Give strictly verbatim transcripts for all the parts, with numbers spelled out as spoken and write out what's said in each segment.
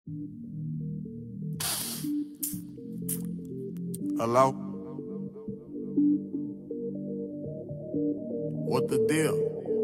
Hello? What the deal?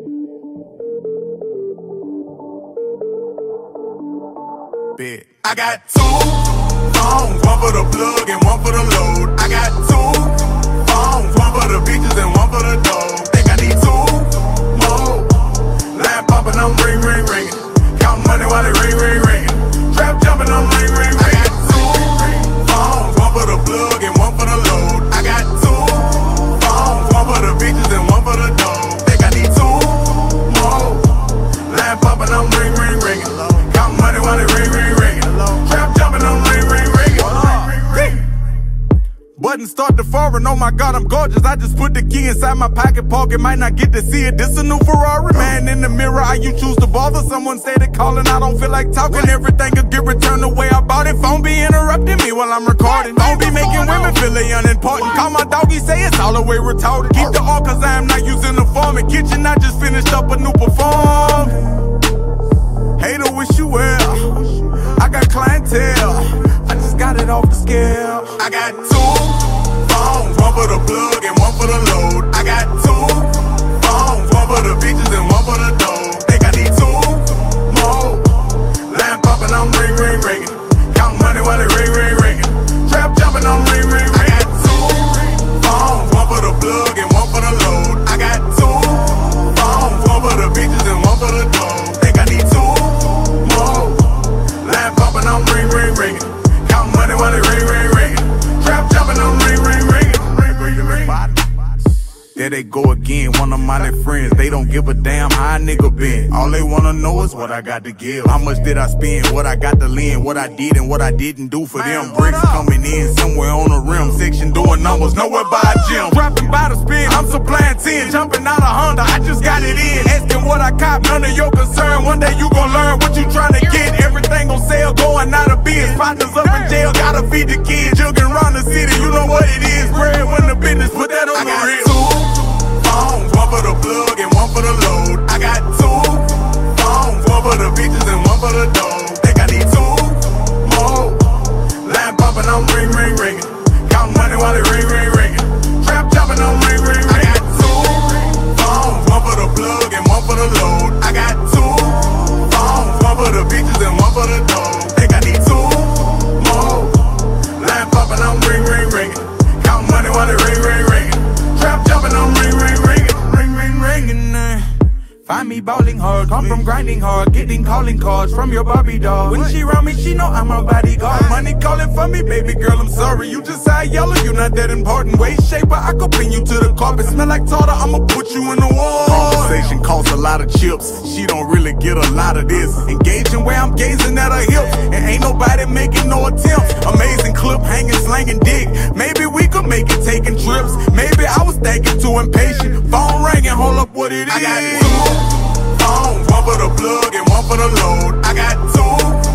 Bet. I got two phones, one for the plug and one for the load. I got two phones, one for the bitches and one for the dough. Think I need two more. Line poppin', I'm ring, ring, ringing. Count money while it ring, ring, ringing. Trap jumping, I'm ring, ring, ringing. I got two phones, one for the plug and one for the load. I got two phones, one for the bitches and one for the dough. Think I need two more. Line poppin', I'm ring, ring, ringing. Count money while it ring, ring, ringing. Trap jumping, I'm ring, ring, ringing. Button start to foreign, oh my god, I'm gorgeous. I just put the key inside my pocket pocket, might not get to see it. This a new Ferrari, man in the mirror. How you choose to bother? Someone said it calling, I don't feel like talking. Everything could get returned the way I bought it. Phone be interrupting me while I'm recording. Phone be making women feel they unimportant. Call my doggy, say it's all the way retarded. Keep the all cause I am not using the form. In kitchen, I just finished up a new perform. Hater, wish you well. I got clientele, I just got it off the scale. I got two phones, one for the plug and one for the load. I got two phones, one for the bitches and one for the dough. Think I need two more. Line poppin', I'm ring, ring, ringing. Count money while it ring, ring, ringing. Trap jumping, I'm ring, ring, ringing. I got two phones, one for the plug and one for the load. I got two phones, one for the bitches and one for the dough. Think I need two more. Line poppin', I'm ring, ring, ringing. Count money while it ring, ring, ringing. Trap jumping, I'm ring, ring, ringing. Ring, ring, ring. There they go again, one of my little friends. They don't give a damn how a nigga been. All they wanna know is what I got to give. How much did I spend, what I got to lend, what I did and what I didn't do for them. Bricks coming in somewhere on the rim. Section doing numbers, nowhere by a gym. Dropping by the spin, I'm supplying ten. Jumping out of Honda, I just got it in. Asking what I cop, none of your concern. One day you gon' learn what you tryna get. Everything gon' sell, going out of biz. Partners up in jail, gotta feed the kids. Jugging around the city, you know what it is. Bread when the business, put that on the real. Phones, one for the plug and one for the load. I got two phones, one for the bitches and one for the dough. Think I need two more. Line poppin', I'm ring, ring, ringing. Count money while it ring, ring, ringing. Trap jumping, I'm ring, ring, ringing. I got two phones, one for the plug and one for the load. I got two phones, one for the bitches and one for the dough. Think I need two more. Line poppin', I'm ring, ring, ringing. Count money while it ring, ring, ringing. Trap jumping, I'm ring, ring, ringing. Ring, ring, ringing. Uh. Find me bowling hard, come from grinding hard, getting calling cards from your Barbie doll. When she round me, she know I'm a bodyguard. Money calling for me, baby girl, I'm sorry. You just eye yellow, you not that important. Waist shaper, I could pin you to the carpet. Smell like tartar, I'ma put you in the wall. Conversation costs a lot of chips, she don't really get a lot of this. Engaging where I'm gazing at her hips, and ain't nobody making no attempts. Amazing clip, hanging, slanging dick. Maybe we could make it taking trips. Maybe I was thinking too impatient. Phone ringing, hold up what it is. I got two phones, one for the plug and one for the load. I got two